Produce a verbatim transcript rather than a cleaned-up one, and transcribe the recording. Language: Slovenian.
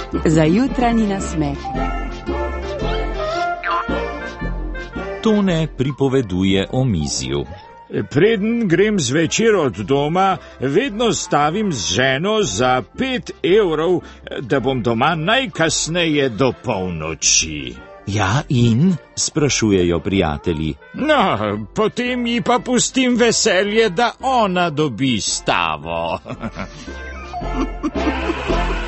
Za jutranji nasmeh. Tone pripoveduje o mizju. Preden grem zvečer od doma, vedno stavim z ženo za pet evrov, da bom doma najkasneje do polnoči. Ja, in? Sprašujejo prijatelji. No, potem ji pa pustim veselje, da ona dobi stavo.